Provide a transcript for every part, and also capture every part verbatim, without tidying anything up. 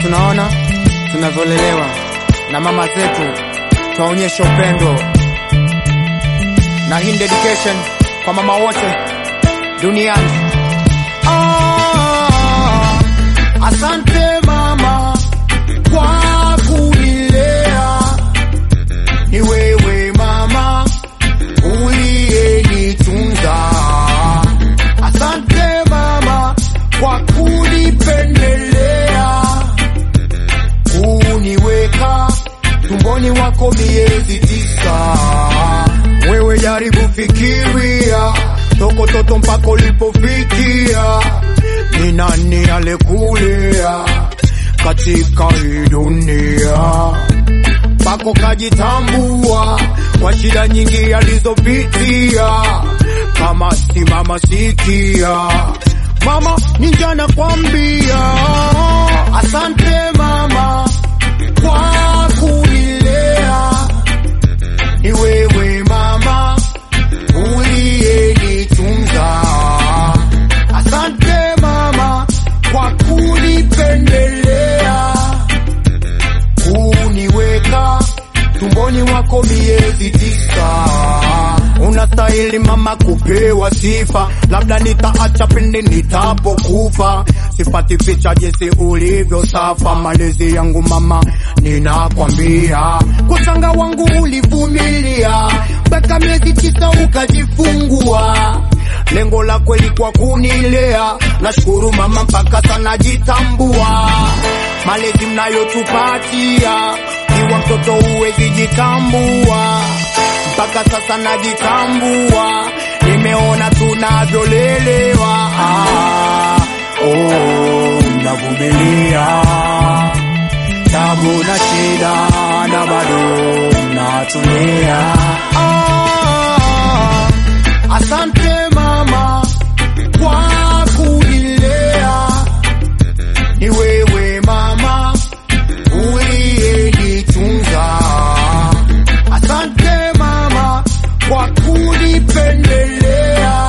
tunaona tunavyolelewa na mama zetu, tuwaonyeshe upendo. Na hii dedication kwa mama wote duniani. Ah, asante mama kwa kunilea, ni wewe mama uliyenitunza. Asante mama kwa kunipendelea, kuniweka tumboni wako miezi tisa. Wewe jaribu fikiria, toko toto mpaka ulipofikia, ni nani alikulea katika hii dunia? Pako kajitambua kwa shida nyingi alizopitia, kama si mama sikia, mama ninja nakwambia. Asante mama kwa kunilea, ni wewe mama uliyenitunza. Asante mama kwa kunipendelea, kuniweka tumboni wako miezi tisa. Unastahili mama kupewa sifa, labda nitaacha pindi nitapokufa. Sipati picha jinsi ulivyo safa, malezi yangu mama ninakwambia. Kusanga wangu ulivumilia, mpaka miezi tisa ukajifungua. Lengo la kweli kwa kunilea, nashukuru mama mpaka sana jitambua. Malezi mnayotupatia, kiwa mtoto uwezi jitambua. Mpaka sasa najitambua, nimeona tunavyolelewa. Ah, oh, mnavumilia tabu na shida na bado mnatumia. Ah, asante mama kwa kunilea, ni wewe mama uliyenitunza. Asante mama kwa kunipendelea,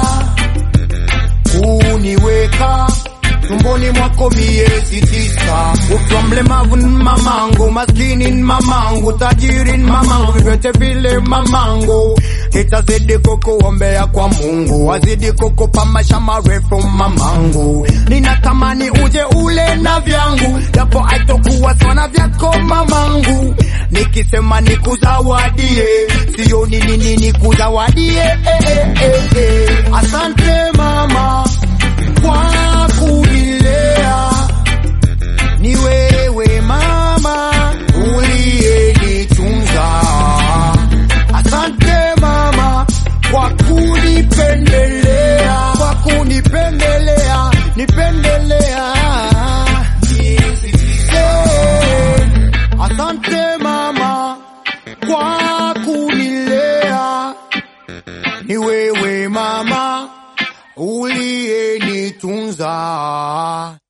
kuniweka tumboni mwako miezi tisa. Ukiwa mlemavu ni mamangu, maskini ni mamangu, tajiri ni mamangu, vyote vile mamangu. Itazidi kukuombea kwa Mungu, azidi kukupa maisha marefu mamangu. Ninatamani uje ule na vyangu, japo haitokuwa sawa vyako mamangu. Nikisema nikuzawadie, sio nini nini nikuzawadie. Eh, eh, eh, eh. Asante mama kwa kunilea, ni wewe mama uliyenitunza. Asante mama kwa kunipendelea, kwa kunipendelea, nipendelea. Yeah. Asante mama kwa kunilea, ni wewe mama uliyenitunza.